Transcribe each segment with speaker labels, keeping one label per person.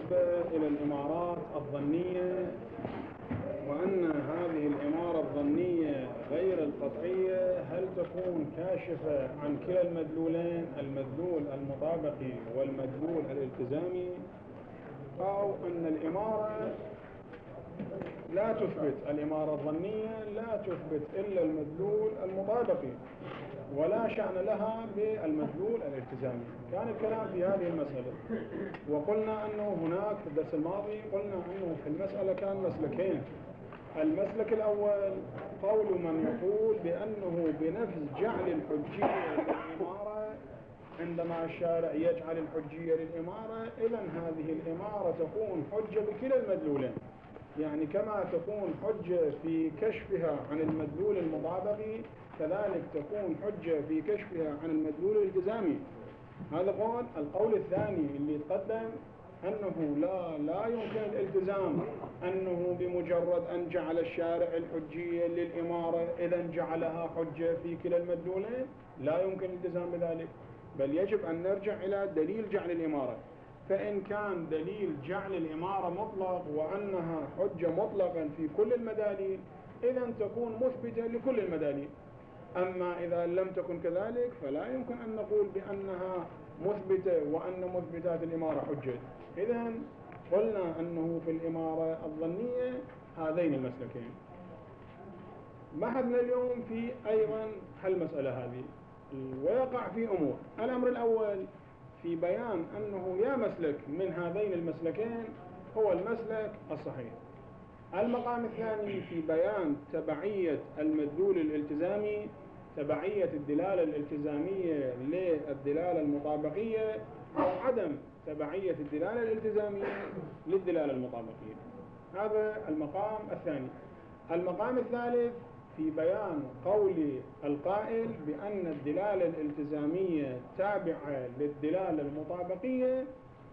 Speaker 1: بالنسبة إلى الإمارات الظنية، وأن هذه الإمارة الظنية غير القطعية هل تكون كاشفة عن كلا المدلولين، المدلول المطابقي والمدلول الالتزامي، أو أن الإمارة لا تثبت، الإمارة الظنية لا تثبت إلا المدلول المطابقي ولا شأن لها بالمدلول الالتزامي. كان الكلام في هذه المسألة، وقلنا أنه هناك في الدرس الماضي قلنا أنه في المسألة كان مسلكين. المسلك الأول قول من يقول بأنه بنفس جعل الحجية للإمارة، عندما الشارع يجعل الحجية للإمارة إذن هذه الإمارة تكون حجة بكلا المدلولين، يعني كما تكون حجة في كشفها عن المدلول المطابقي كذلك تكون حجة في كشفها عن المدلول الالتزامي. هذا قول. القول الثاني اللي تقدم أنه لا يمكن الالتزام، أنه بمجرد أن جعل الشارع الحجية للإمارة إذن جعلها حجة في كلا المدلولين، لا يمكن الالتزام بذلك، بل يجب أن نرجع إلى دليل جعل الإمارة. فإن كان دليل جعل الإمارة مطلق وأنها حجة مطلقا في كل المداليل إذن تكون مثبتة لكل المداليل. أما إذا لم تكن كذلك فلا يمكن أن نقول بأنها مثبتة وأن مثبتات الإمارة حجة. إذن قلنا أنه في الإمارة الظنية هذين المسلكين. بحثنا اليوم في أيضا حل المسألة هذه، ويقع في أمور. الأمر الأول في بيان أنه يا مسلك من هذين المسلكين هو المسلك الصحيح. المقام الثاني في بيان تبعية المدلول الالتزامي، تبعية الدلالة الالتزامية للدلالة المطابقية، أو عدم تبعية الدلالة الالتزامية للدلالة المطابقية. هذا المقام الثاني. المقام الثالث في بيان قول القائل بأن الدلالة الالتزامية تابعة للدلالة المطابقية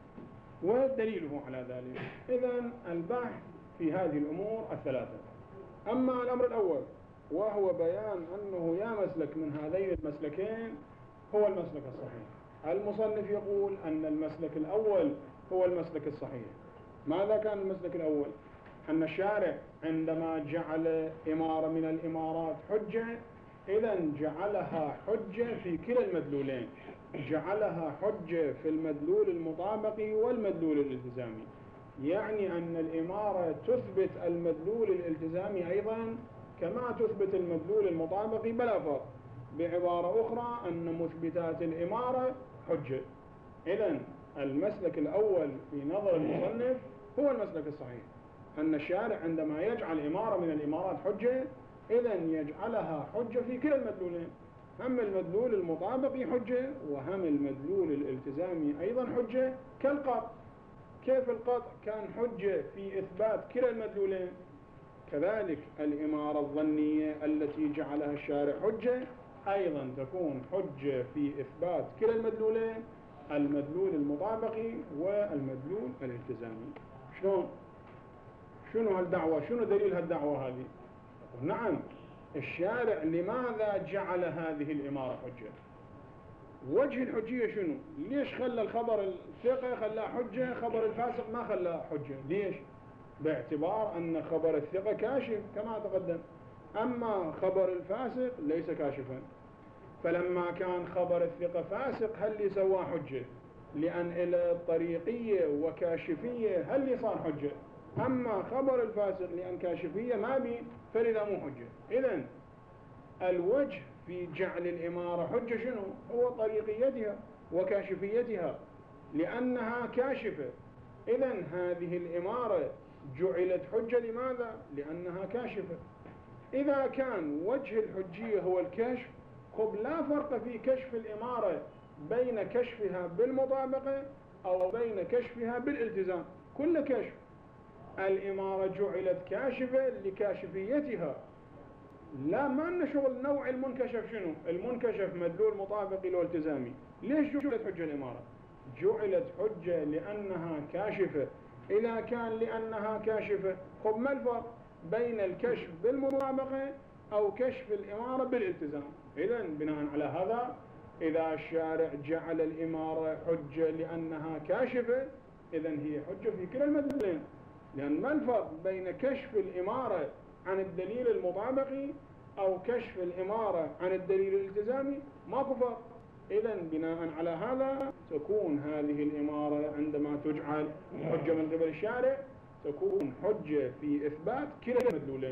Speaker 1: ودليله على ذلك. إذن البحث في هذه الأمور الثلاثة. أما الأمر الأول وهو بيان أنه يا مسلك من هذين المسلكين هو المسلك الصحيح. المصنف يقول أن المسلك الأول هو المسلك الصحيح. ماذا كان المسلك الأول؟ أن الشارع عندما جعل إمارة من الإمارات حجة إذن جعلها حجة في كلا المدلولين، جعلها حجة في المدلول المطابقي والمدلول الالتزامي، يعني أن الإمارة تثبت المدلول الالتزامي أيضا كما تثبت المدلول المطابقي بلا فرق. بعبارة أخرى أن مثبتات الإمارة حجة. إذن المسلك الأول في نظر المصنف هو المسلك الصحيح، أن الشارع عندما يجعل إمارة من الإمارات حجة إذن يجعلها حجة في كلا المدلولين، هم المدلول المطابقي حجة وهم المدلول الالتزامي أيضا حجة. كالقطع، كيف القطع كان حجة في إثبات كلا المدلولين، كذلك الإمارة الظنية التي جعلها الشارع حجة أيضا تكون حجة في إثبات كلا المدلولين، المدلول المطابقي والمدلول الالتزامي. شنو هالدعوة؟ شنو دليل هالدعوة هذه؟ نعم، الشارع لماذا جعل هذه الإمارة حجة؟ وجه الحجية شنو؟ ليش خلى الخبر الثقة خلاه حجة، خبر الفاسق ما خلاه حجة؟ ليش؟ باعتبار أن خبر الثقة كاشف كما تقدم، أما خبر الفاسق ليس كاشفا. فلما كان خبر الثقة فاسق هل اللي سواه حجة؟ لأن إلى طريقية وكاشفية هل اللي صار حجة؟ أما خبر الفاسق لأن كاشفية ما بي فلذا مو حجة. إذن الوجه في جعل الإمارة حجة شنو؟ هو طريقيتها وكاشفيتها لأنها كاشفة. إذن هذه الإمارة جعلت حجة لماذا؟ لأنها كاشفة. إذا كان وجه الحجية هو الكشف، خب لا فرق في كشف الإمارة بين كشفها بالمطابقة أو بين كشفها بالالتزام، كل كشف. الإمارة جعلت كاشفة لكاشفيتها، لا ما لنا شغل نوع المنكشف شنو. المنكشف مدلول مطابقي لو التزامي. ليش جعلت حجة الإمارة؟ جعلت حجة لأنها كاشفة. إذا كان لأنها كاشفة خب ما الفرق بين الكشف بالمطابقة أو كشف الإمارة بالالتزام؟ إذن بناء على هذا إذا الشارع جعل الإمارة حجة لأنها كاشفة إذن هي حجة في كلا المدلولين. لأن ما الفرق بين كشف الإمارة عن الدليل المطابقي أو كشف الإمارة عن الدليل الالتزامي؟ ماكو فرق. إذن بناء على هذا تكون هذه الإمارة عندما تجعل حجة من قبل الشارع تكون حجة في إثبات كلا المدلولين.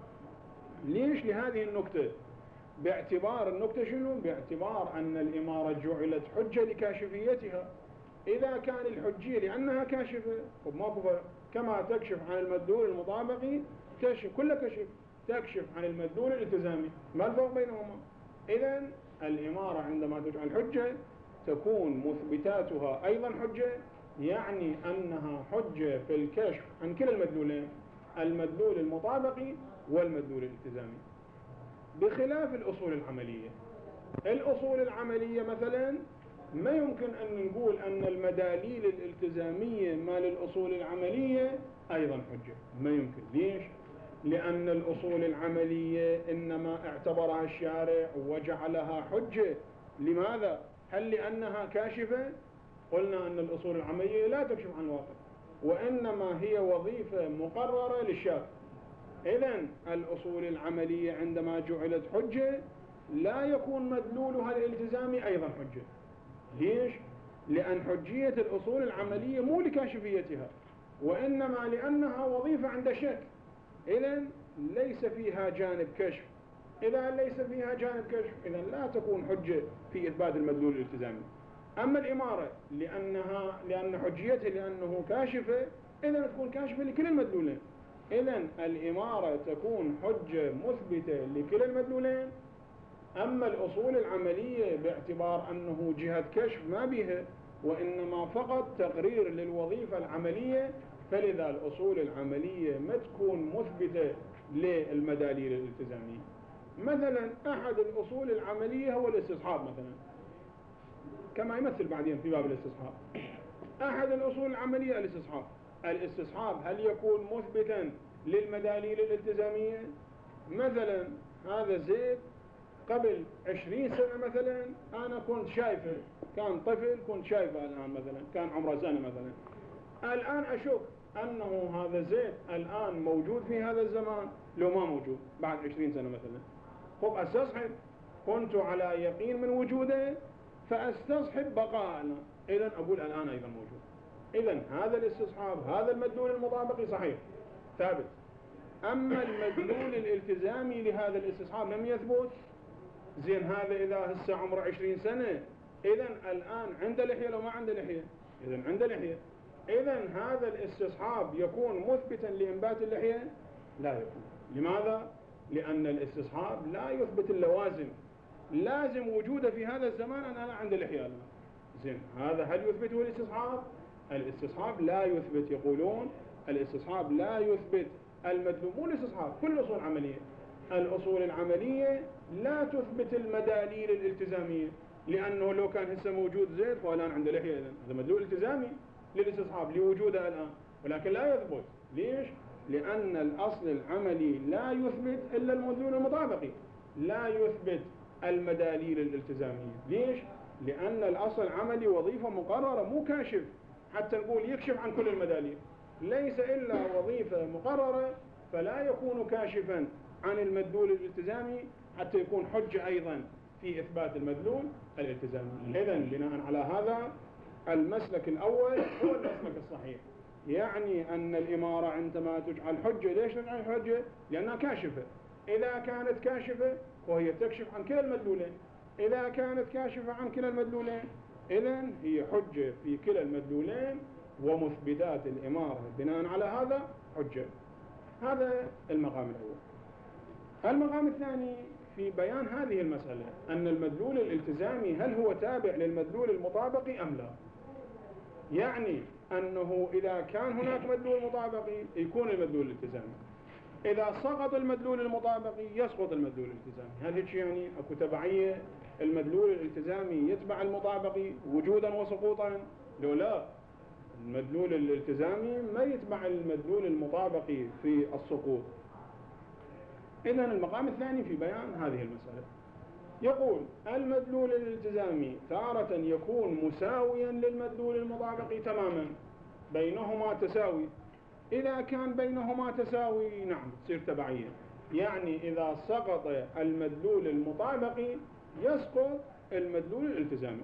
Speaker 1: ليش؟ لهذه النكتة. باعتبار النكتة شنو؟ باعتبار أن الإمارة جعلت حجة لكاشفيتها. إذا كان الحجية لأنها كاشفة ماكو فرق. كما تكشف عن المدلول المطابقي كل كشف تكشف عن المدلول الالتزامي، ما الفرق بينهما؟ إذن الإمارة عندما تجعل حجة تكون مثبتاتها أيضا حجة، يعني أنها حجة في الكشف عن كلا المدلولين، المدلول المطابقي والمدلول الالتزامي. بخلاف الأصول العملية. الأصول العملية مثلا ما يمكن أن نقول أن المداليل الالتزامية مال الأصول العملية أيضا حجة، ما يمكن. ليش؟ لأن الأصول العملية إنما اعتبرها الشارع وجعلها حجة. لماذا؟ هل لأنها كاشفة؟ قلنا أن الأصول العملية لا تكشف عن الواقع، وإنما هي وظيفة مقررة للشارع. إذن الأصول العملية عندما جعلت حجة لا يكون مدلولها الالتزامي أيضا حجة. ليش؟ لأن حجية الأصول العملية مو لكاشفيتها، وإنما لأنها وظيفة عند الشك. إذن ليس فيها جانب كشف. إذا ليس فيها جانب كشف إذن لا تكون حجة في إثبات المدلول الالتزامي. أما الإمارة لأن حجيتها لأنه كاشفة إذن تكون كاشفة لكل المدلولين. إذن الإمارة تكون حجة مثبتة لكل المدلولين. أما الأصول العملية باعتبار أنه جهة كشف ما بها، وإنما فقط تقرير للوظيفة العملية، فلذا الأصول العملية ما تكون مثبتة للمداليل الالتزامية. مثلا أحد الأصول العملية هو الاستصحاب مثلا، كما يمثل بعدين في باب الاستصحاب. أحد الأصول العملية الاستصحاب. الاستصحاب هل يكون مثبتا للمداليل الالتزامية؟ مثلا هذا زيد قبل 20 سنة مثلا أنا كنت شايفه، كان طفل كنت شايفه، الآن مثلا كان عمره سنة مثلا، الآن أشك أنه هذا زيد الآن موجود في هذا الزمان لو ما موجود بعد 20 سنة مثلا. خب أستصحب، كنت على يقين من وجوده فأستصحب بقاء الآن، إذن أقول الآن أيضا موجود. إذن هذا الاستصحاب هذا المدلول المطابقي صحيح ثابت. أما المدلول الالتزامي لهذا الاستصحاب لم يثبت. زين هذا إذا هسه عمره 20 سنة إذن الآن عنده لحية لو ما عنده لحية؟ إذن عنده لحية. إذن هذا الاستصحاب يكون مثبتا لإنبات اللحية؟ لا يكون. لماذا؟ لأن الاستصحاب لا يثبت اللوازم. لازم وجوده في هذا الزمان أن أنا عندي لحية الآن. زين هذا هل يثبته الاستصحاب؟ الاستصحاب لا يثبت. يقولون الاستصحاب لا يثبت المدلول، مو الاستصحاب، كل الأصول العملية. الأصول العملية لا تثبت المداليل الالتزامية، لأنه لو كان هسه موجود زيد فالآن عنده لحية، إذن هذا مدلول التزامي للاستصحاب لوجوده الآن، ولكن لا يثبت. ليش؟ لأن الأصل العملي لا يثبت إلا المدلول المطابقي، لا يثبت المداليل الالتزامية. ليش؟ لأن الأصل العملي وظيفة مقررة مو كاشف حتى نقول يكشف عن كل المداليل، ليس إلا وظيفة مقررة، فلا يكون كاشفا عن المدلول الالتزامي حتى يكون حجة أيضا في إثبات المدلول الالتزامي. إذن بناء على هذا المسلك الأول هو المسلك الصحيح، يعني أن الإمارة عندما تجعل حجة، ليش تجعل حجة؟ لأنها كاشفة. إذا كانت كاشفة وهي تكشف عن كلا المدلولين، إذا كانت كاشفة عن كلا المدلولين إذن هي حجة في كلا المدلولين، ومثبتات الإمارة بناء على هذا حجة. هذا المقام الأول. المقام الثاني في بيان هذه المسألة أن المدلول الالتزامي هل هو تابع للمدلول المطابقي أم لا؟ يعني أنه إذا كان هناك مدلول مطابقي يكون المدلول الالتزامي، إذا سقط المدلول المطابقي يسقط المدلول الالتزامي. هل هيك يعني أكو تبعية؟ المدلول الالتزامي يتبع المطابقي وجودا وسقوطا؟ لو لا، المدلول الالتزامي ما يتبع المدلول المطابقي في السقوط. إذن المقام الثاني في بيان هذه المسألة يقول المدلول الالتزامي تارة يكون مساويا للمدلول المطابقي تماما، بينهما تساوي. إذا كان بينهما تساوي نعم تصير تبعية، يعني إذا سقط المدلول المطابقي يسقط المدلول الالتزامي.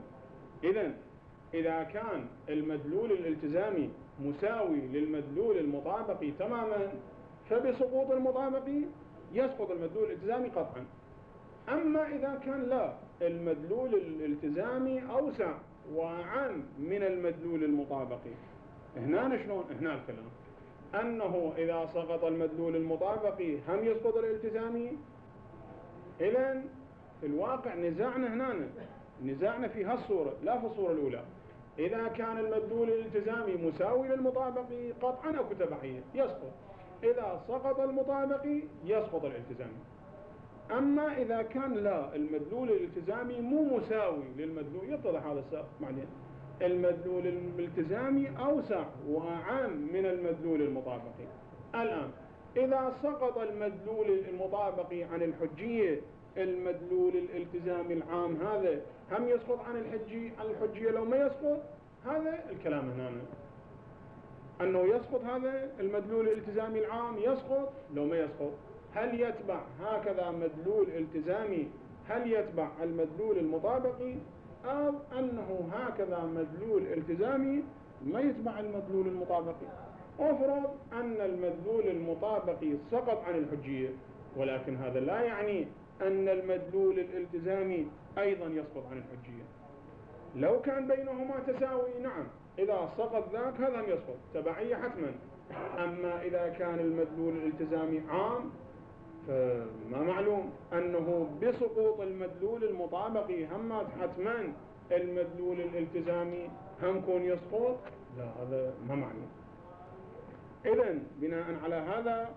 Speaker 1: إذا كان المدلول الالتزامي مساوي للمدلول المطابقي تماما، فبسقوط المطابقي يسقط المدلول الالتزامي قطعا. أما إذا كان لا، المدلول الالتزامي أوسع وأعم من المدلول المطابقي، هنا شلون؟ هنا الكلام أنه إذا سقط المدلول المطابقي هم يسقط الالتزامي. إذن في الواقع نزاعنا في هالصورة لا في الصورة الأولى. إذا كان المدلول الالتزامي مساوي للمطابقي قطعا أو تبعية يسقط، إذا سقط المطابقي يسقط الالتزامي. أما إذا كان لا، المدلول الالتزامي مو مساوي للمدلول، يتضح هذا السبب بعدين، المدلول الالتزامي أوسع وأعم من المدلول المطابقي. الآن إذا سقط المدلول المطابقي عن الحجية، المدلول الالتزامي العام هذا هم يسقط عن الحجية لو ما يسقط. هذا الكلام هنا أنه يسقط هذا المدلول الالتزامي العام، يسقط لو ما يسقط. هل يتبع هكذا مدلول التزامي، هل يتبع المدلول المطابقي، أو أنه هكذا مدلول التزامي ما يتبع المدلول المطابقي؟ أفرض أن المدلول المطابقي سقط عن الحجية، ولكن هذا لا يعني أن المدلول الالتزامي أيضا يسقط عن الحجية. لو كان بينهما تساوي نعم، إذا سقط ذاك هذا هم يسقط تبعية حتما. أما إذا كان المدلول الالتزامي عام، فما معلوم أنه بسقوط المدلول المطابقي هم حتما المدلول الالتزامي هم كون يسقط؟ لا، هذا ما معلوم. إذن بناء على هذا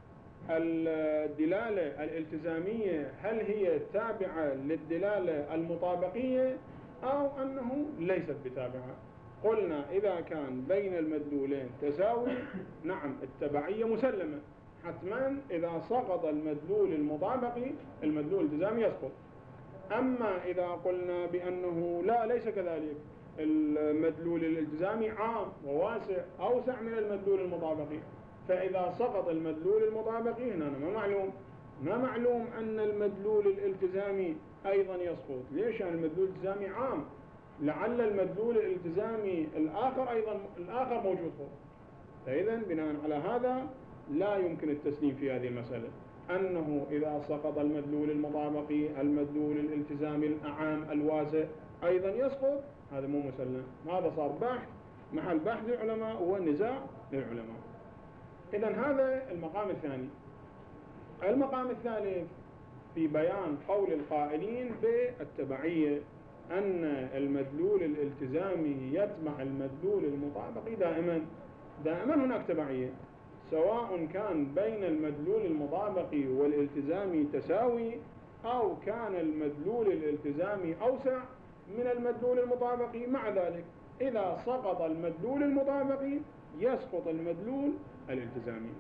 Speaker 1: الدلالة الالتزامية هل هي تابعة للدلالة المطابقية أو أنه ليست بتابعة؟ قلنا إذا كان بين المدلولين تساوي نعم التبعية مسلمة حتما. إذا سقط المدلول المطابقي المدلول الالتزامي يسقط. أما إذا قلنا بأنه لا، ليس كذلك، المدلول الالتزامي عام وواسع أوسع من المدلول المطابقي، فإذا سقط المدلول المطابقي هنا ما معلوم أن المدلول الالتزامي أيضا يسقط. ليش؟ يعني المدلول الالتزامي عام، لعل المدلول الالتزامي الآخر موجود فوق. فإذا بناء على هذا لا يمكن التسليم في هذه المسألة، أنه إذا سقط المدلول المطابقي المدلول الالتزامي الأعام الواسع أيضا يسقط. هذا مو مسلم. هذا صار بحث محل بحث للعلماء والنزاع للعلماء. إذن هذا المقام الثاني. المقام الثالث في بيان قول القائلين بالتبعية، أن المدلول الالتزامي يتبع المدلول المطابقي دائما هناك تبعية، سواء كان بين المدلول المطابقي والالتزامي تساوي، أو كان المدلول الالتزامي أوسع من المدلول المطابقي. مع ذلك إذا سقط المدلول المطابقي يسقط المدلول الالتزامي.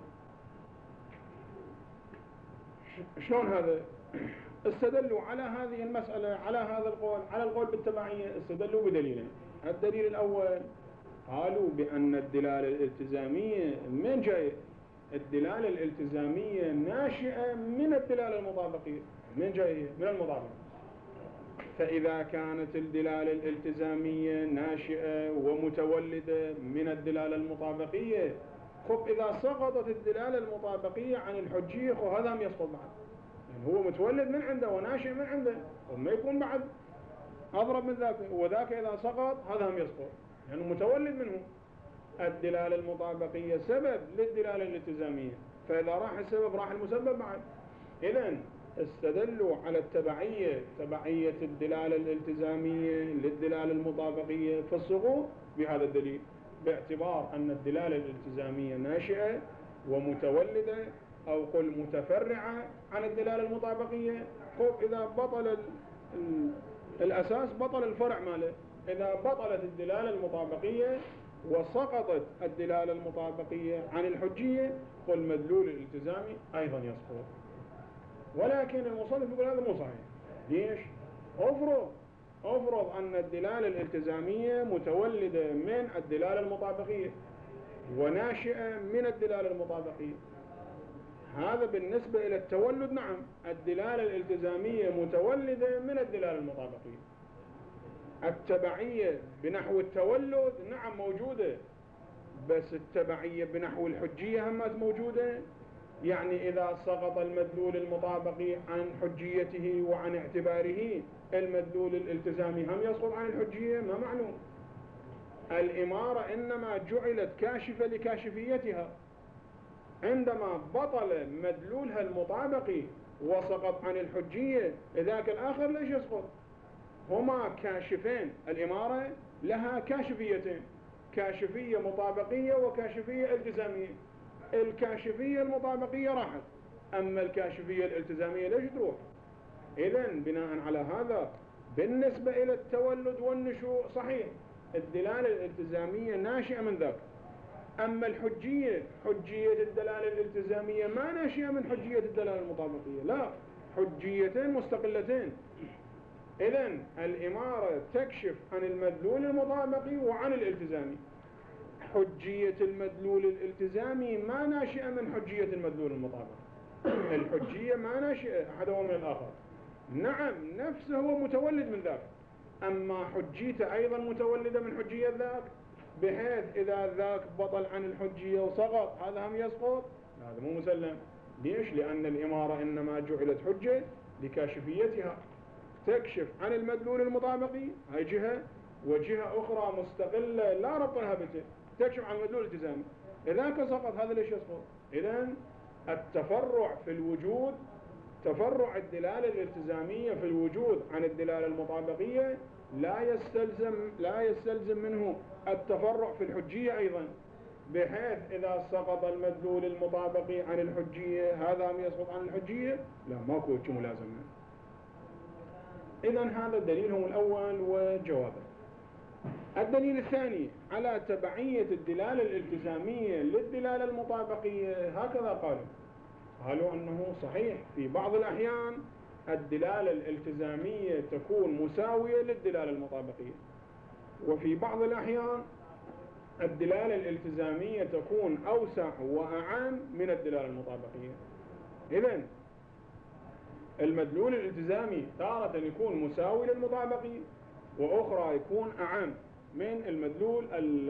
Speaker 1: شلون هذا؟ استدلوا على هذه المسألة، على هذا القول، على القول بالتبعية، استدلوا بدليلين. الدليل الأول قالوا بأن الدلالة الالتزامية من جاية؟ الدلالة الالتزامية ناشئة من الدلالة المطابقية. من جاية؟ من المطابقة. فإذا كانت الدلالة الالتزامية ناشئة ومتولدة من الدلالة المطابقية، خب إذا سقطت الدلالة المطابقية عن الحجية هذا هم يسقط بعد، يعني هو متولد من عنده وناشئ من عنده، وما يكون بعد أضرب من ذاك، وذاك إذا سقط هذا هم يسقط، يعني متولد منه. الدلالة المطابقية سبب للدلالة الالتزامية، فإذا راح السبب راح المسبب بعد. إذن استدلوا على التبعية، تبعية الدلالة الالتزامية للدلالة المطابقية في السقوط بهذا الدليل، باعتبار أن الدلالة الالتزامية ناشئة ومتولدة، أو قل متفرعة عن الدلالة المطابقية. خب إذا بطل الأساس بطل الفرع ماله. إذا بطلت الدلالة المطابقية وسقطت الدلالة المطابقية عن الحجية، قل مدلول الالتزامي أيضا يسقط. ولكن المصنف يقول هذا مو صحيح. ليش؟ افرض افرض أن الدلالة الالتزامية متولدة من الدلالة المطابقية وناشئة من الدلالة المطابقية. هذا بالنسبة إلى التولد نعم، الدلالة الالتزامية متولدة من الدلالة المطابقية. التبعية بنحو التولد نعم موجودة، بس التبعية بنحو الحجية همت موجودة. يعني إذا سقط المدلول المطابقي عن حجيته وعن اعتباره، المدلول الالتزامي هم يسقط عن الحجية؟ ما معلوم. الإمارة إنما جعلت كاشفة لكاشفيتها، عندما بطل مدلولها المطابقي وسقط عن الحجية، ذاك الآخر ليش يسقط؟ هما كاشفين، الإمارة لها كاشفيتين، كاشفية مطابقية وكاشفية التزامية. الكاشفية المطابقية راحت، أما الكاشفية الالتزامية ليش تروح؟ إذن بناء على هذا بالنسبة إلى التولد والنشوء صحيح الدلالة الالتزامية ناشئة من ذاك، أما الحجية، حجية الدلالة الالتزامية ما ناشئة من حجية الدلالة المطابقية، لا، حجيتين مستقلتين. إذن الإمارة تكشف عن المدلول المطابقي وعن الالتزامي. حجية المدلول الالتزامي ما ناشئة من حجية المدلول المطابقي، الحجية ما ناشئة أحدهما من الآخر. نعم نفسه هو متولد من ذاك، أما حجيته أيضا متولدة من حجية ذاك، بحيث إذا ذاك بطل عن الحجية وسقط هذا هم يسقط، هذا مو مسلم. ليش؟ لأن الإمارة إنما جعلت حجة لكاشفيتها، تكشف عن المدلول المطابقي هاي جهة، وجهة أخرى مستقلة لا ربط لها بته تكشف عن المدلول الالتزامي. إذا سقط هذا ليش يسقط؟ إذن التفرع في الوجود، تفرع الدلالة الالتزامية في الوجود عن الدلالة المطابقية لا يستلزم منه التفرع في الحجية أيضا، بحيث إذا سقط المدلول المطابقي عن الحجية هذا هم يسقط عن الحجية؟ لا، ماكو شيء ملازم. إذن هذا دليلهم الأول وجوابه. الدليل الثاني على تبعية الدلالة الالتزامية للدلالة المطابقية، هكذا قالوا أنه صحيح في بعض الأحيان الدلالة الالتزامية تكون مساوية للدلالة المطابقية، وفي بعض الأحيان الدلالة الالتزامية تكون أوسع وأعم من الدلالة المطابقية. إذن المدلول الالتزامي تارة يكون مساوي للمطابقي، وأخرى يكون أعم من المدلول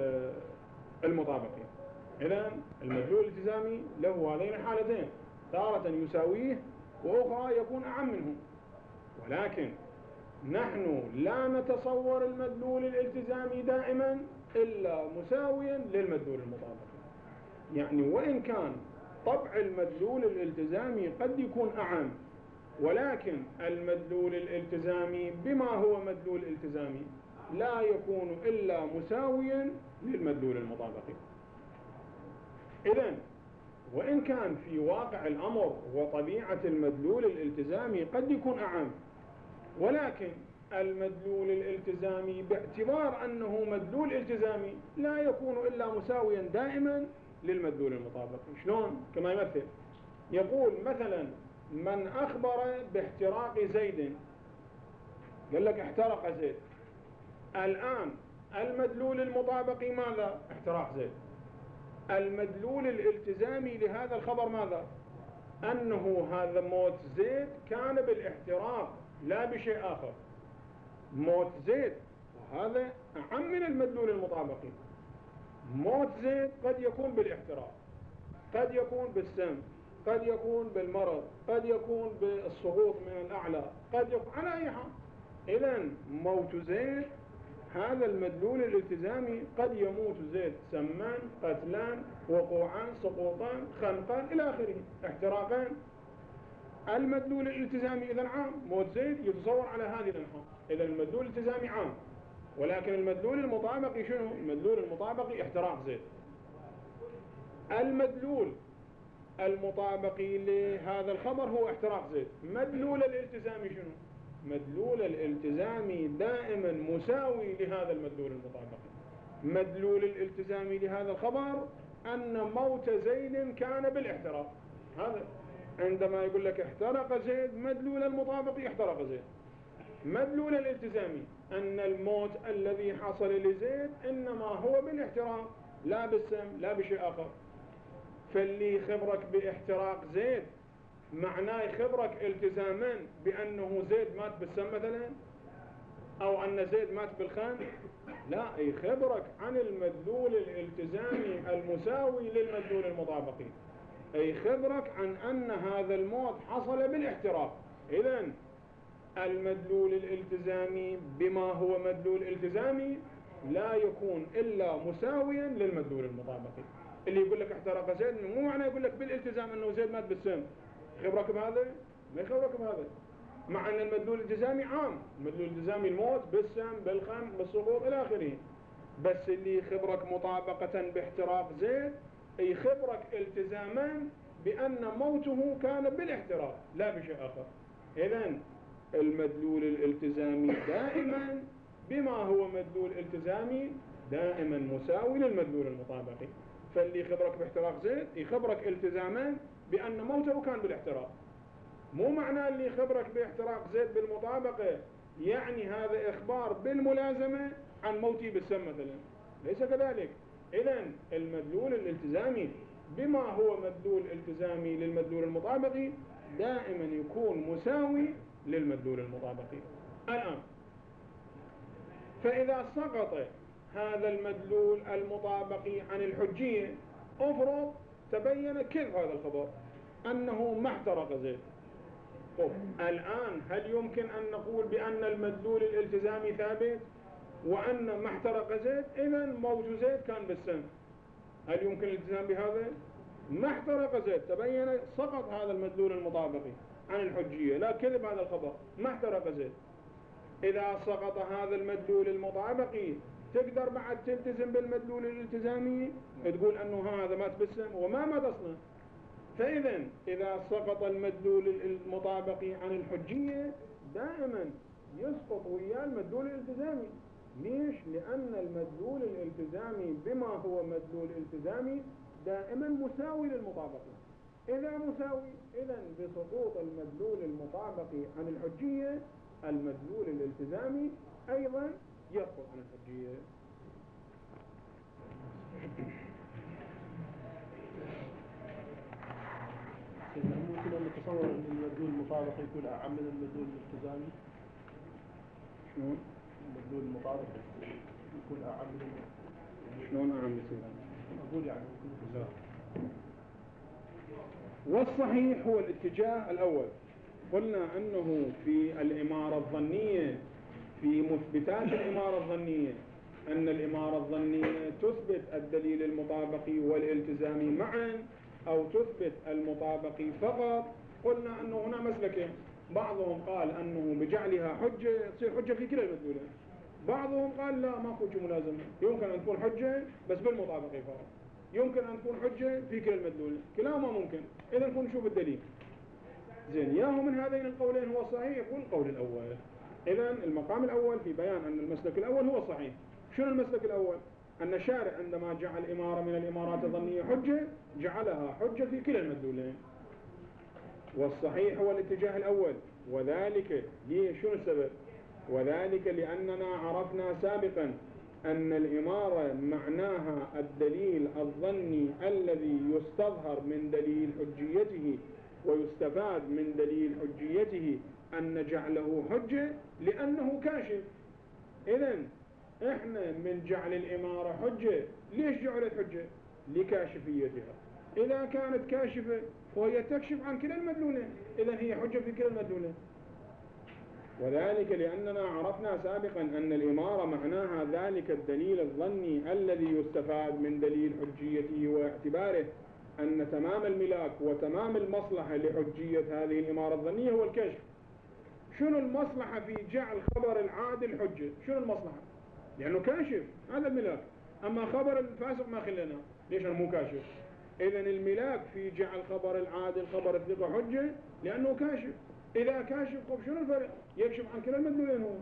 Speaker 1: المطابقي. إذن المدلول الالتزامي له هذين الحالتين، تارة يساويه وأخرى يكون أعم منه. ولكن نحن لا نتصور المدلول الالتزامي دائما إلا مساويا للمدلول المطابقي. يعني وإن كان طبع المدلول الالتزامي قد يكون أعم، ولكن المدلول الالتزامي بما هو مدلول التزامي لا يكون إلا مساويا للمدلول المطابقي. إذن وإن كان في واقع الأمر وطبيعة المدلول الالتزامي قد يكون أعم، ولكن المدلول الالتزامي باعتبار أنه مدلول التزامي لا يكون إلا مساويا دائما للمدلول المطابقي. شلون؟ كما يمثل يقول مثلا من أخبر باحتراق زيد، قال لك احترق زيد، الآن المدلول المطابقي ماذا؟ احتراق زيد. المدلول الالتزامي لهذا الخبر ماذا؟ أنه هذا موت زيد كان بالاحتراق لا بشيء آخر، موت زيد، وهذا أعم من المدلول المطابقي. موت زيد قد يكون بالاحتراق، قد يكون بالسم، قد يكون بالمرض، قد يكون بالسقوط من الأعلى، قد يكون على أي حال. إذن موت زيد هذا المدلول الالتزامي قد يموت زيد سمان، قتلان، وقوعان، سقوطان، خنقان إلى آخره، احتراقان. المدلول الالتزامي إذن عام، موت زيد يتصور على هذه الأنحاء، إذن المدلول الالتزامي عام. ولكن المدلول المطابقي شنو؟ المدلول المطابقي احتراق زيد. المدلول المطابقي لهذا الخبر هو احتراق زيد. مدلول الالتزامي شنو؟ مدلول الالتزامي دائما مساوي لهذا المدلول المطابقي. مدلول الالتزامي لهذا الخبر أن موت زيد كان بالاحتراق. هذا عندما يقول لك احترق زيد، مدلول المطابقي احترق زيد. مدلول الالتزامي أن الموت الذي حصل لزيد إنما هو بالاحتراق لا بالسم لا بشيء آخر. فاللي يخبرك باحتراق زيد معناه يخبرك التزاما بأنه زيد مات بالسم مثلا، أو أن زيد مات بالخان، لا، يخبرك عن المدلول الالتزامي المساوي للمدلول المطابقي، يخبرك عن أن هذا الموت حصل بالاحتراق. إذن المدلول الالتزامي بما هو مدلول التزامي لا يكون إلا مساويا للمدلول المطابقي. اللي يقول لك احترق زيد مو معنى يقول لك بالالتزام أنه زيد مات بالسم، خبرك بهذا؟ ما يخبرك بهذا، مع أن المدلول الالتزامي عام، المدلول الالتزامي الموت بالسم بالخم بالسقوط إلى آخره. بس اللي يخبرك مطابقة باحتراق زيد يخبرك التزاما بأن موته كان بالاحتراق لا بشيء آخر. إذن المدلول الالتزامي دائما بما هو مدلول التزامي دائما مساوي للمدلول المطابقي. فاللي يخبرك باحتراق زيد يخبرك التزاما بأن موته كان بالاحتراق. مو معنى اللي يخبرك باحتراق زيد بالمطابقة يعني هذا إخبار بالملازمة عن موته بالسم مثلا، ليس كذلك. إذن المدلول الالتزامي بما هو مدلول التزامي للمدلول المطابقي دائما يكون مساوي للمدلول المطابقي. الآن فإذا سقط هذا المدلول المطابقي عن الحجية، افرض تبين كذب هذا الخبر أنه ما احترق زيد. طب الآن هل يمكن أن نقول بأن المدلول الالتزامي ثابت وأن ما احترق زيد إذن موت زيد كان بالسم؟ هل يمكن الالتزام بهذا؟ ما احترق زيد، تبين سقط هذا المدلول المطابقي عن الحجية، لا كذب هذا الخبر، ما احترق زيد. إذا سقط هذا المدلول المطابقي تقدر بعد تلتزم بالمدلول الالتزامي تقول أنه هذا مات بالسم وما مات أصلا. فإذا إذا سقط المدلول المطابقي عن الحجية دائما يسقط وياه المدلول الالتزامي. ليش؟ لأن المدلول الالتزامي بما هو مدلول التزامي دائما مساوي للمطابقي. إذا مساوي إذن بسقوط المدلول المطابقي عن الحجية المدلول الالتزامي أيضا يسقط عن الحجية.
Speaker 2: ممكن أن نتصور أن المدلول المطابق يكون أعم من المدلول الالتزامي.
Speaker 1: شلون؟
Speaker 2: المدلول المطابق يكون أعم من
Speaker 1: شلون أعم يصير؟
Speaker 2: أقول يعني ممكن
Speaker 1: لا. والصحيح هو الاتجاه الأول. قلنا أنه في الإمارة الظنية في مثبتات الإمارة الظنية أن الإمارة الظنية تثبت الدليل المطابقي والالتزامي معا أو تثبت المطابقي فقط. قلنا أنه هنا مسلكين، بعضهم قال أنه بجعلها حجة تصير حجة في كلا المدلولين، بعضهم قال لا ما كنت ملازمة، يمكن أن تكون حجة بس بالمطابقي فقط، يمكن أن تكون حجة في كلا المدلولين، كلاهما ممكن. إذا نكون نشوف الدليل. زين، ياهو من هذين القولين هو الصحيح يكون القول الأول. إذا المقام الأول في بيان أن المسلك الأول هو الصحيح. شنو المسلك الأول؟ أن الشارع عندما جعل إمارة من الإمارات الظنية حجة جعلها حجة في كلا المدلولين. والصحيح هو الاتجاه الأول، وذلك شنو السبب؟ وذلك لأننا عرفنا سابقا أن الإمارة معناها الدليل الظني الذي يستظهر من دليل حجيته ويستفاد من دليل حجيته أن جعله حجة لأنه كاشف. إذن إحنا من جعل الإمارة حجة، ليش جعلت حجة؟ لكاشفيتها. إذا كانت كاشفة وهي تكشف عن كلا المدلولين إذن هي حجة في كلا المدلولين. وذلك لأننا عرفنا سابقا أن الإمارة معناها ذلك الدليل الظني الذي يستفاد من دليل حجيته واعتباره أن تمام الملاك وتمام المصلحة لحجية هذه الإمارة الظنية هو الكشف. شنو المصلحة في جعل خبر العادل حجة؟ شنو المصلحة؟ لأنه كاشف، هذا الملاك. أما خبر الفاسق ما خلنا، ليش أنا مو كاشف؟ إذن الملاك في جعل خبر العادل خبر الثقة حجة لأنه كاشف. إذا كاشف طب شنو الفرق؟ يكشف عن كلا المدلولين. هو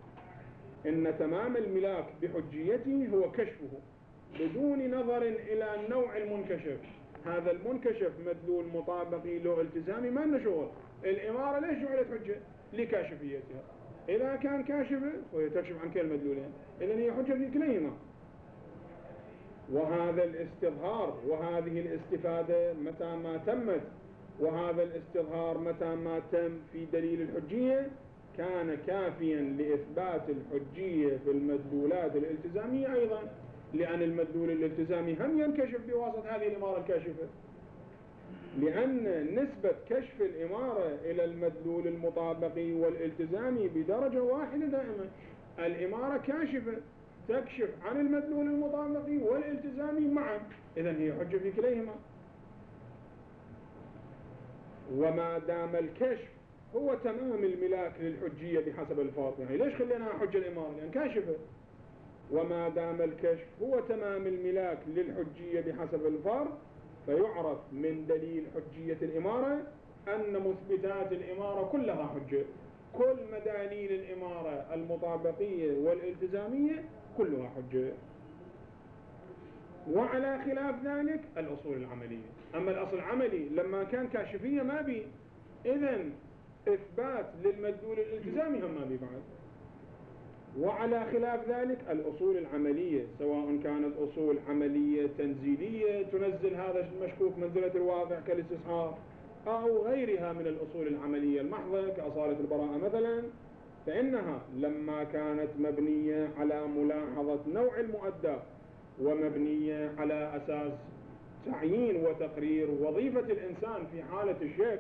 Speaker 1: إن تمام الملاك بحجيته هو كشفه بدون نظر إلى نوع المنكشف. هذا المنكشف مدلول مطابقي له التزامي ما لنا شغل. الإمارة ليش جعلت حجة؟ لكاشفيتها. إذا كان كاشفة وهي تكشف عن كلا المدلولين، إذن هي حجة في كليهما. وهذا الاستظهار وهذه الاستفادة متى ما تمت، وهذا الاستظهار متى ما تم في دليل الحجية، كان كافيا لإثبات الحجية في المدلولات الالتزامية أيضا، لأن المدلول الالتزامي هم ينكشف بواسطة هذه الإمارة الكاشفة، لأن نسبة كشف الإمارة إلى المدلول المطابقي والالتزامي بدرجة واحدة دائما. الإمارة كاشفة تكشف عن المدلول المطابقي والالتزامي معا، إذن هي حجة في كليهما. وما دام الكشف هو تمام الملاك للحجية بحسب الفرض، يعني ليش خلينا حجة الإمارة؟ لأن كاشفة. وما دام الكشف هو تمام الملاك للحجية بحسب الفرض، فيعرف من دليل حجية الإمارة أن مثبتات الإمارة كلها حجة، كل مداليل الإمارة المطابقية والالتزامية كلها حجة. وعلى خلاف ذلك الأصول العملية. أما الأصل العملي لما كان كاشفية ما بي، إذن إثبات للمدلول الالتزامي هم ما بي بعد. وعلى خلاف ذلك الأصول العملية، سواء كانت أصول عملية تنزيلية تنزل هذا المشكوك منزلة الواقع كالاستصحاب، أو غيرها من الأصول العملية المحضة كأصالة البراءة مثلا، فإنها لما كانت مبنية على ملاحظة نوع المؤدى ومبنية على أساس تعيين وتقرير وظيفة الإنسان في حالة الشك،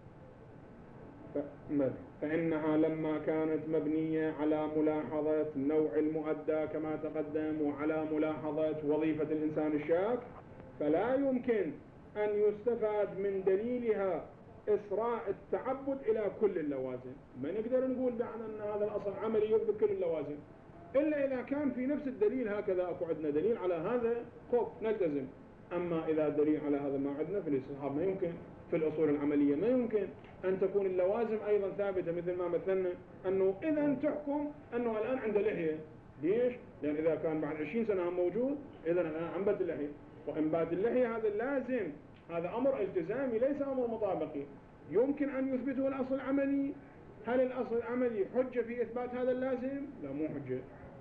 Speaker 1: فإنها لما كانت مبنية على ملاحظة نوع المؤدى كما تقدم وعلى ملاحظة وظيفة الإنسان الشاك، فلا يمكن أن يستفاد من دليلها إسراء التعبد إلى كل اللوازم. ما نقدر نقول بعد أن هذا الأصل عملي يثبت كل اللوازم، إلا إذا كان في نفس الدليل هكذا أكو عندنا دليل على هذا خب نلتزم. أما إذا دليل على هذا ما عندنا في الاستصحاب ما يمكن، في الأصول العملية ما يمكن أن تكون اللوازم أيضا ثابتة، مثل ما مثلنا أنه إذا تحكم أنه الآن عنده لحية. ليش؟ لأن إذا كان بعد 20 سنة موجود، إذا الآن أنبت اللحية، وإنبات اللحية هذا لازم، هذا أمر التزامي ليس أمر مطابقي. يمكن أن يثبته الأصل العملي. هل الأصل العملي حجة في إثبات هذا اللازم؟ لا، مو حجة.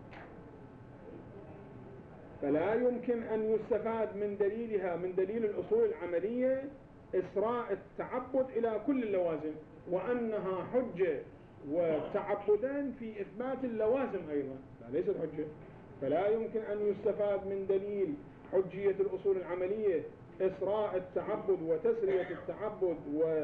Speaker 1: فلا يمكن أن يستفاد من دليلها، من دليل الأصول العملية، إسراء التعبد إلى كل اللوازم، وأنها حجة وتعبدان في إثبات اللوازم أيضا، لا ليست حجة. فلا يمكن أن يستفاد من دليل حجية الأصول العملية إسراء التعبد وتسرية التعبد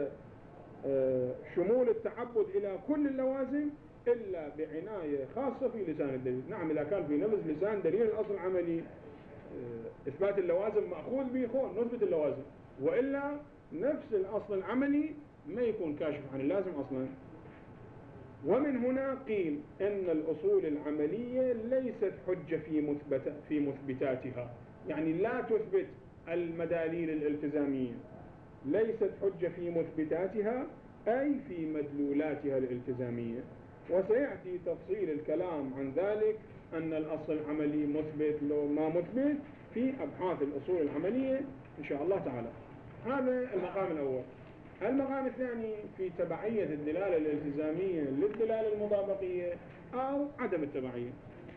Speaker 1: وشمول التعبد إلى كل اللوازم إلا بعناية خاصة في لسان الدليل. نعم، إذا كان في نفس لسان دليل الأصل العملي إثبات اللوازم مأخوذ به نثبت اللوازم، وإلا نفس الأصل العملي ما يكون كاشف عن اللازم أصلا. ومن هنا قيل إن الأصول العملية ليست حجة في مثبتاتها، يعني لا تثبت المداليل الالتزامية، ليست حجة في مثبتاتها أي في مدلولاتها الالتزامية. وسيأتي تفصيل الكلام عن ذلك، أن الأصل العملي مثبت لو ما مثبت في أبحاث الأصول العملية إن شاء الله تعالى. هذا المقام الأول. المقام الثاني في تبعية الدلالة الالتزامية للدلالة المطابقية أو عدم التبعية.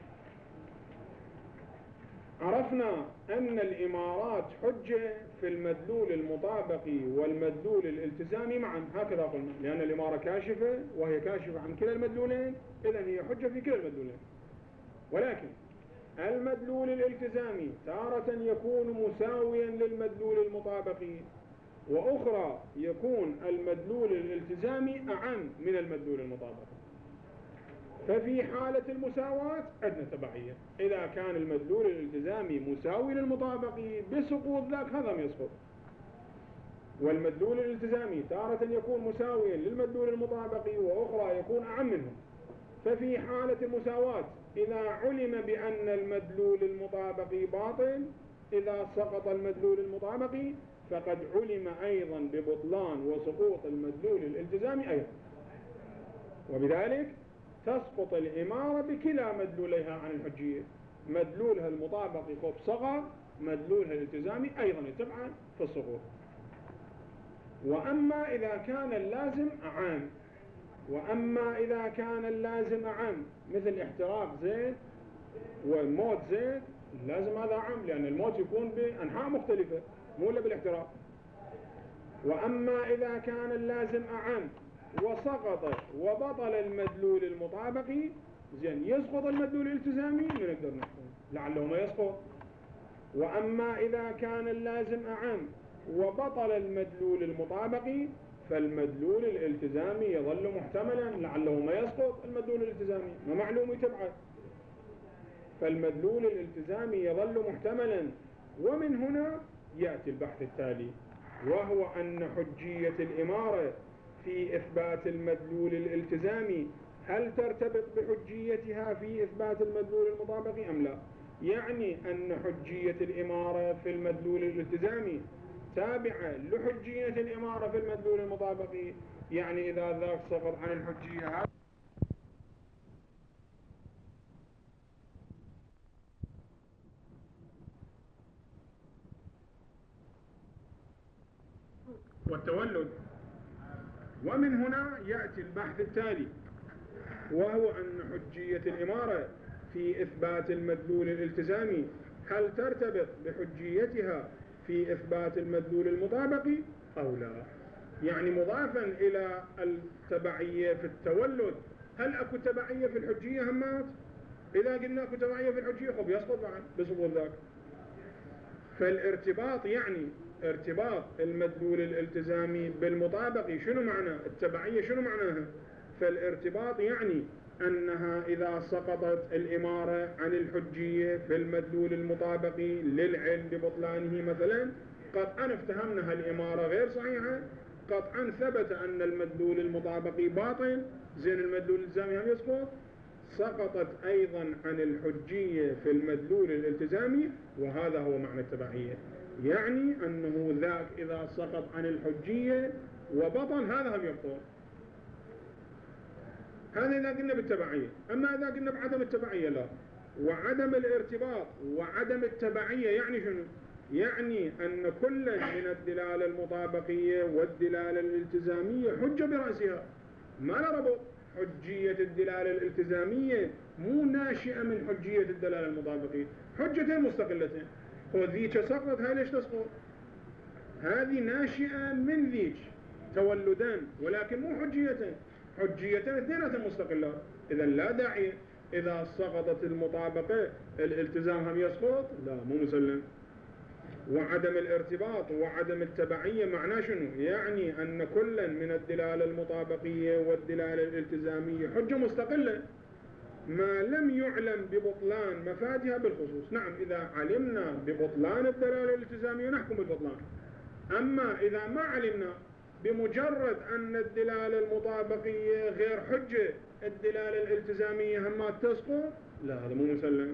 Speaker 1: عرفنا أن الإمارات حجة في المدلول المطابقي والمدلول الالتزامي معا، هكذا قلنا، لأن الإمارة كاشفة وهي كاشفة عن كلا المدلولين، إذن هي حجة في كلا المدلولين. ولكن المدلول الالتزامي تارة يكون مساويا للمدلول المطابقي، وأخرى يكون المدلول الالتزامي أعم من المدلول المطابقي. ففي حالة المساواة عندنا تبعية، إذا كان المدلول الالتزامي مساوي للمطابقي بسقوط ذاك هذا ما يسقط. والمدلول الالتزامي تارة يكون مساويا للمدلول المطابقي وأخرى يكون أعم منه. ففي حالة المساواة إذا علم بأن المدلول المطابقي باطل، إذا سقط المدلول المطابقي فقد علم أيضا ببطلان وسقوط المدلول الالتزامي أيضا، وبذلك تسقط الإمارة بكلا مدلوليها عن الحجية. مدلولها المطابقي خب صغر، مدلولها الالتزامي أيضا يتبع في السقوط. وأما إذا كان اللازم عام، وأما إذا كان اللازم أعم مثل احتراق زيت وموت زيت، لازم هذا عام، لأن الموت يكون بأنحاء مختلفة مو إلا بالاحتراق. وأما إذا كان اللازم أعم وسقط وبطل المدلول المطابقي، زين يسقط المدلول الالتزامي نقدر نحكم لعله ما يسقط. وأما إذا كان اللازم أعم وبطل المدلول المطابقي، فالمدلول الالتزامي يظل محتملا لعله ما يسقط المدلول الالتزامي، ما معلوم يتبعه، فالمدلول الالتزامي يظل محتملا. ومن هنا يأتي البحث التالي، وهو أن حجية الإمارة في إثبات المدلول الالتزامي هل ترتبط بحجيتها في إثبات المدلول المطابقي أم لا؟ يعني أن حجية الإمارة في المدلول الالتزامي تابعة لحجية الإمارة في المدلول المطابقي، يعني إذا ذاك سقط عن الحجية هذا والتولد. ومن هنا يأتي البحث التالي، وهو أن حجية الإمارة في إثبات المدلول الالتزامي هل ترتبط بحجيتها في إثبات المدلول المطابقي أو لا؟ يعني مضافا إلى التبعية في التولد، هل أكو تبعية في الحجية همات؟ إذا قلنا أكو تبعية في الحجية خب يسقط بعد بسقوط ذاك. فالارتباط يعني ارتباط المدلول الالتزامي بالمطابقي شنو معنى؟ التبعية شنو معناها؟ فالارتباط يعني أنها إذا سقطت الإمارة عن الحجية في المدلول المطابقي للعلم ببطلانه مثلا، قطعا افتهمنا الإمارة غير صحيحة، قطعا ثبت أن المدلول المطابقي باطل، زين المدلول الالتزامي هم يسقط، سقطت أيضا عن الحجية في المدلول الالتزامي، وهذا هو معنى التبعية. يعني أنه ذاك إذا سقط عن الحجية وبطل هذا هم يبطل. هذا إذا قلنا بالتبعية. أما إذا قلنا بعدم التبعية لا. وعدم الارتباط وعدم التبعية يعني شنو؟ يعني أن كل من الدلالة المطابقية والدلالة الالتزامية حجة برأسها، ما لا ربط. حجية الدلالة الالتزامية مو ناشئة من حجية الدلالة المطابقية، حجتين مستقلتين. هو ذيك سقطت، هاي ليش تسقط؟ هذه ناشئة من ذيك تولدان، ولكن مو حجيتين، حجيتين اثنيناتين مستقلات. إذا لا داعي إذا سقطت المطابقة الالتزام هم يسقط؟ لا، مو مسلم. وعدم الارتباط وعدم التبعية معناه شنو؟ يعني أن كل من الدلالة المطابقية والدلالة الالتزامية حجة مستقلة ما لم يعلم ببطلان مفادها بالخصوص. نعم، إذا علمنا ببطلان الدلالة الالتزامية نحكم بالبطلان، أما إذا ما علمنا بمجرد أن الدلالة المطابقية غير حجة الدلالة الالتزامية هم تسقط، لا، هذا مو مسلم.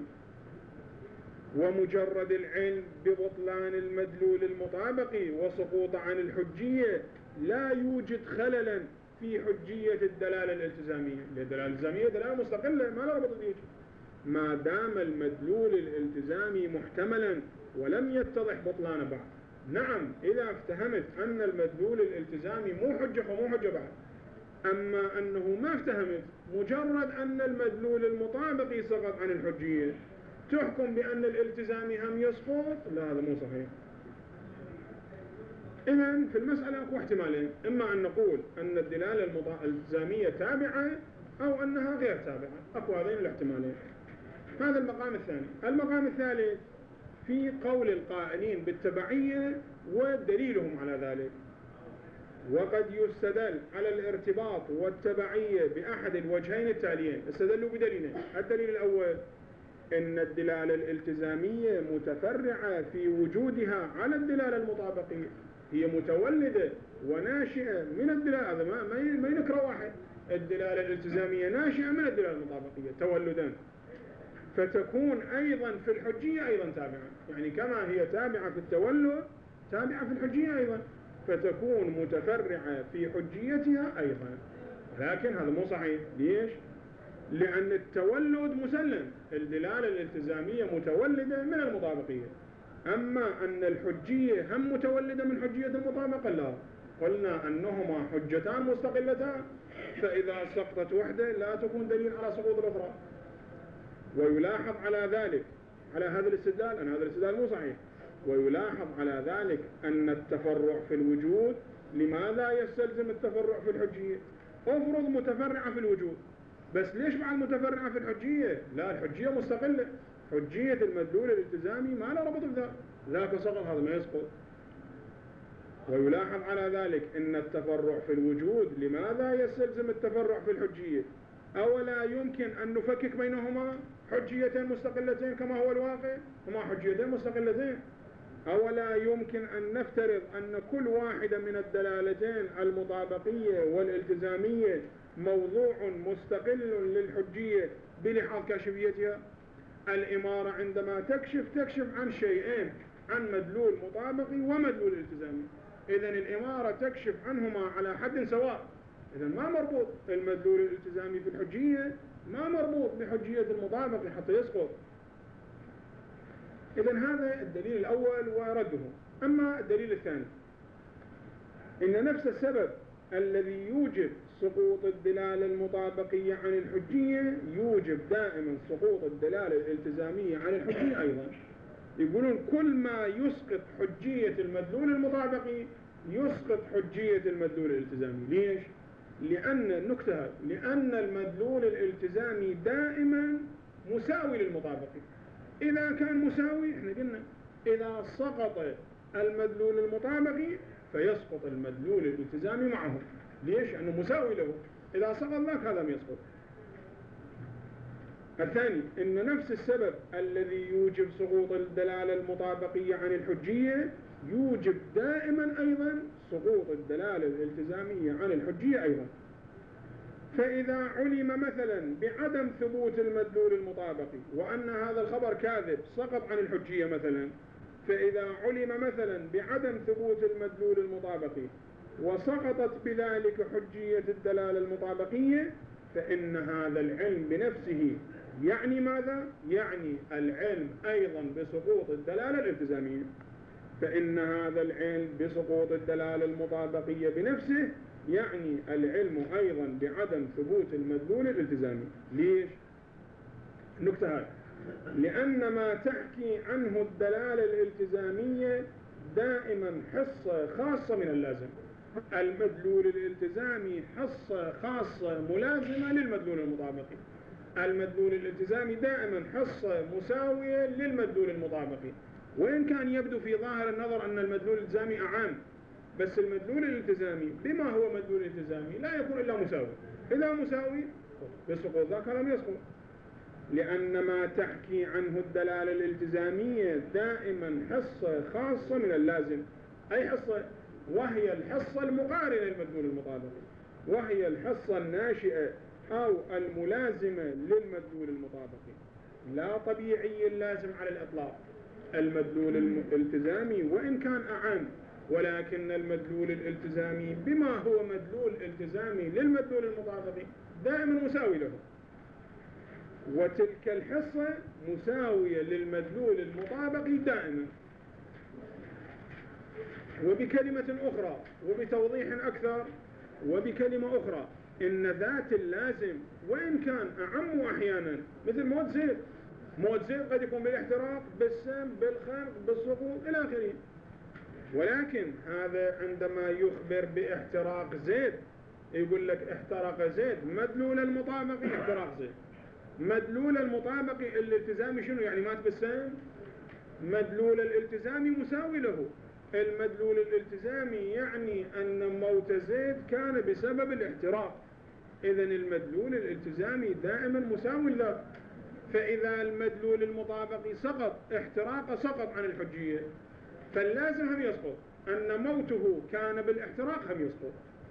Speaker 1: ومجرد العلم ببطلان المدلول المطابقي وسقوطه عن الحجية لا يوجد خللا في حجية الدلالة الالتزامية. الدلالة الالتزامية دلالة مستقلة ما لا ربط فيها، ما دام المدلول الالتزامي محتملا ولم يتضح بطلانه بعد. نعم، إذا افتهمت أن المدلول الالتزامي مو حجة فمو حجة بعد. أما أنه ما افتهمت، مجرد أن المدلول المطابقي سقط عن الحجية تحكم بأن الالتزامي هم يسقط، لا، هذا مو صحيح. إذن في المسألة أكو احتمالين، إما أن نقول أن الدلالة الالتزامية تابعة أو أنها غير تابعة، أكو هذين الاحتمالين. هذا المقام الثاني. المقام الثالث في قول القائلين بالتبعية ودليلهم على ذلك. وقد يستدل على الارتباط والتبعية بأحد الوجهين التاليين. استدلوا بدليلين. الدليل الأول إن الدلالة الالتزامية متفرعة في وجودها على الدلالة المطابقية، هي متولدة وناشئة من الدلالة، هذا ما ينكر واحد. الدلالة الالتزامية ناشئة من الدلالة المطابقية تولدا، فتكون أيضا في الحجية أيضا تابعة، يعني كما هي تابعة في التولد تابعة في الحجية أيضا، فتكون متفرعة في حجيتها أيضا. لكن هذا مو صحيح. ليش؟ لأن التولد مسلم، الدلالة الالتزامية متولدة من المطابقية، أما أن الحجية هم متولدة من حجية المطابقة لا. قلنا أنهما حجتان مستقلتان، فإذا سقطت وحدة لا تكون دليل على سقوط الأخرى. ويلاحظ على ذلك، على هذا الاستدلال، أن هذا الاستدلال مو صحيح، ويلاحظ على ذلك أن التفرع في الوجود لماذا يستلزم التفرع في الحجية؟ أفرض متفرعة في الوجود، بس ليش بعد متفرعة في الحجية؟ لا، الحجية مستقلة، حجية المدلول الالتزامي ما له ربط بذاك، ذاك سقط هذا ما يسقط. ويلاحظ على ذلك أن التفرع في الوجود لماذا يستلزم التفرع في الحجية؟ أولا يمكن أن نفكك بينهما حجيتين مستقلتين كما هو الواقع؟ هما حجيتين مستقلتين. أولا يمكن أن نفترض أن كل واحدة من الدلالتين المطابقية والالتزامية موضوع مستقل للحجية بلحاظ كاشفيتها. الإمارة عندما تكشف عن شيئين، عن مدلول مطابقي ومدلول التزامي. إذن الإمارة تكشف عنهما على حد سواء، إذن ما مربوط المدلول الالتزامي في الحجية، ما مربوط بحجية المطابقي حتى يسقط. إذن هذا الدليل الأول ورده. أما الدليل الثاني، إن نفس السبب الذي يوجب سقوط الدلالة المطابقية عن الحجية يوجب دائما سقوط الدلالة الالتزامية عن الحجية أيضا. يقولون كل ما يسقط حجية المدلول المطابقي يسقط حجية المدلول الالتزامي. ليش؟ لأن النكتة، لأن المدلول الالتزامي دائما مساوي للمطابقي. إذا كان مساوي، احنا قلنا إذا سقط المدلول المطابقي فيسقط المدلول الالتزامي معه. ليش؟ لأنه مساوي له. إذا سقط ذاك هذا ما يسقط. الثاني، إن نفس السبب الذي يوجب سقوط الدلالة المطابقية عن الحجية يوجب دائما أيضا سقوط الدلالة الالتزامية عن الحجية أيضا. فإذا علم مثلا بعدم ثبوت المدلول المطابقي وأن هذا الخبر كاذب سقط عن الحجية مثلا، فإذا علم مثلا بعدم ثبوت المدلول المطابقي وسقطت بذلك حجية الدلالة المطابقية، فإن هذا العلم بنفسه يعني ماذا؟ يعني العلم أيضا بسقوط الدلالة الالتزامية. فإن هذا العلم بسقوط الدلالة المطابقية بنفسه يعني العلم أيضا بعدم ثبوت المدلول الالتزامي. ليش؟ النكتة هذه، لأن ما تحكي عنه الدلالة الالتزامية دائما حصة خاصة من اللازم. المدلول الالتزامي حصة خاصة ملازمة للمدلول المطابقي. المدلول الالتزامي دائما حصة مساوية للمدلول المطابقي، وإن كان يبدو في ظاهر النظر أن المدلول الالتزامي أعم، بس المدلول الالتزامي بما هو مدلول الالتزامي لا يكون إلا مساوي. إذا مساوي بسقوط ذاك لم يسقط. لأن ما تحكي عنه الدلالة الالتزامية دائما حصة خاصة من اللازم. أي حصة؟ وهي الحصة المقارنة للمدلول المطابقي، وهي الحصة الناشئة أو الملازمة للمدلول المطابقي. لا طبيعي اللازم على الإطلاق. المدلول الالتزامي وإن كان أعم، ولكن المدلول الالتزامي بما هو مدلول التزامي للمدلول المطابقي دائما مساوي له، وتلك الحصة مساوية للمدلول المطابقي دائما. وبكلمة أخرى وبتوضيح أكثر وبكلمة أخرى، إن ذات اللازم وإن كان أعم أحيانا، مثل موت زيد، موت زيد قد يكون بالاحتراق، بالسم، بالخنق، بالسقوط إلى آخره، ولكن هذا عندما يخبر باحتراق زيد يقول لك احترق زيد، مدلول المطابقي احتراق زيد. مدلول المطابقي الالتزامي شنو يعني؟ مات بالسم. مدلول الالتزامي مساوي له. المدلول الالتزامي يعني أن موت زيد كان بسبب الاحتراق. إذن المدلول الالتزامي دائما مساوي له. فإذا المدلول المطابقي سقط، احتراق سقط عن الحجية، فاللازم هم يسقط. أن موته كان بالاحتراق هم يسقط.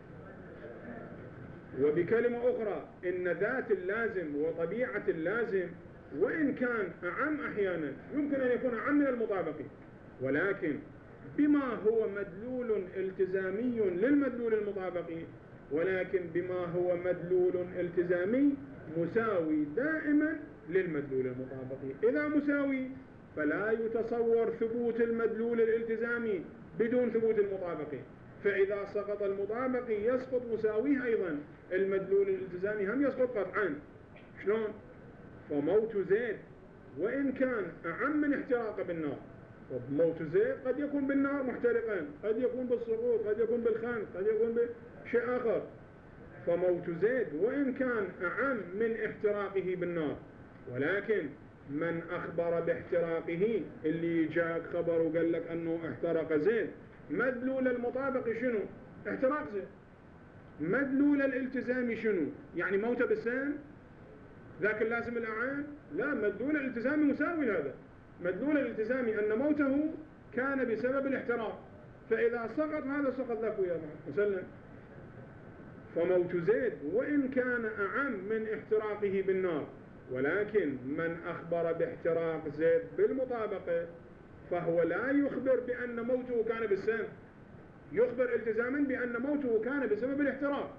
Speaker 1: وبكلمة أخرى، إن ذات اللازم وطبيعة اللازم وإن كان أعم أحيانا، يمكن أن يكون أعم من المطابقي، ولكن بما هو مدلول التزامي للمدلول المطابقي، ولكن بما هو مدلول التزامي مساوي دائما للمدلول المطابقي. إذا مساوي فلا يتصور ثبوت المدلول الالتزامي بدون ثبوت المطابقي، فإذا سقط المطابق يسقط مساويه أيضا، المدلول الالتزامي هم يسقط قطعا. شلون؟ فموت زيد وإن كان أعم من احتراقه بالنار، وموت زيد قد يكون بالنار محترقا، قد يكون بالسقوط، قد يكون بالخنق، قد يكون بشيء آخر. فموت زيد وإن كان أعم من احتراقه بالنار، ولكن من أخبر باحتراقه، اللي جاءك خبر وقال لك أنه احترق زيد، مدلول المطابق شنو؟ احتراق زيد. مدلول الالتزامي شنو؟ يعني موته بالسام؟ ذاك اللازم الأعان؟ لا، مدلول الالتزامي مساوي لهذا. مدلول الالتزامي أن موته كان بسبب الاحتراق، فإذا سقط هذا سقط ذاك وياه مسلم. فموت زيد وإن كان أعم من احتراقه بالنار، ولكن من أخبر باحتراق زيد بالمطابقة فهو لا يخبر بأن موته كان بالسام، يخبر التزاما بأن موته كان بسبب الاحتراق.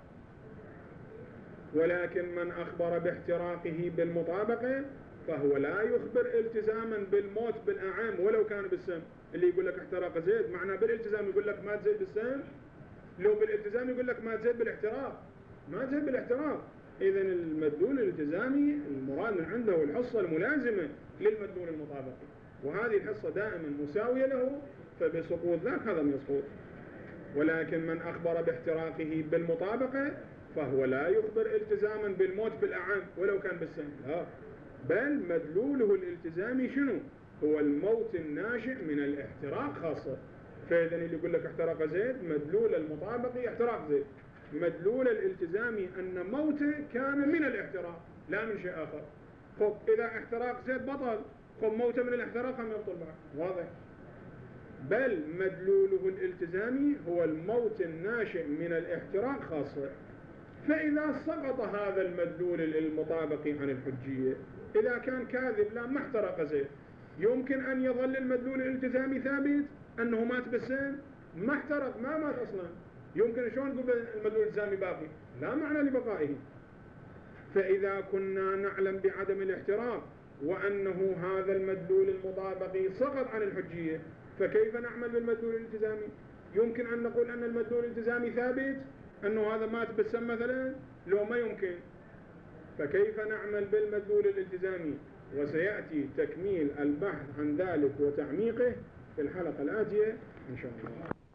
Speaker 1: ولكن من أخبر باحتراقه بالمطابقة فهو لا يخبر التزاما بالموت بالأعام ولو كان بالسام. اللي يقول لك احترق زيد معناه بالالتزام يقول لك مات زيد بالسام، لو بالالتزام يقول لك مات زيد بالاحتراق، مات زيد بالاحتراق. إذن المدلول الالتزامي المراد من عنده الحصة الملازمة للمدلول المطابقي، وهذه الحصة دائما مساوية له، فبسقوط ذاك هذا يسقط. ولكن من أخبر باحتراقه بالمطابقة فهو لا يخبر التزاما بالموت بالأعام ولو كان بالسام، لا، بل مدلوله الالتزامي شنو؟ هو الموت الناشئ من الاحتراق خاصة. فإذا اللي يقول لك احترق زيد مدلول المطابقي احتراق زيد، مدلول الالتزامي أن موته كان من الاحتراق لا من شيء آخر. خب إذا احتراق زيد بطل، خب موته من الاحتراق هم يبطل بعد، واضح؟ بل مدلوله الالتزامي هو الموت الناشئ من الاحتراق خاصة. فإذا سقط هذا المدلول المطابقي عن الحجية، إذا كان كاذب لا ما احترق زيد، يمكن أن يظل المدلول الالتزامي ثابت أنه مات بالسام؟ ما احترق، ما مات أصلا، يمكن شلون نقول المدلول الالتزامي باقي؟ لا معنى لبقائه. فإذا كنا نعلم بعدم الاحتراق وأنه هذا المدلول المطابقي سقط عن الحجية، فكيف نعمل بالمدلول الالتزامي؟ يمكن أن نقول أن المدلول الالتزامي ثابت، أنه هذا مات بالسم مثلا؟ لو ما يمكن. فكيف نعمل بالمدلول الالتزامي؟ وسيأتي تكميل البحث عن ذلك وتعميقه في الحلقة الآتية إن شاء الله.